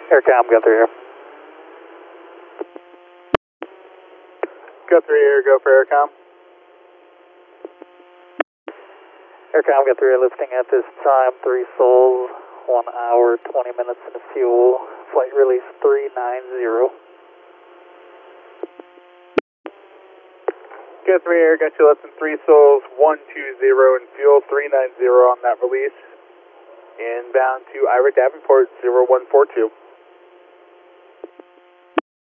Aircom, Guthrie here. Guthrie here, go for Aircom. Aircom, Guthrie here, lifting at this time, 3 souls, 1 hour, 20 minutes in fuel, flight release 390. Guthrie here, got you less than 3 souls, 120 in fuel, 390 on that release. Inbound to Ira Davenport, 0142.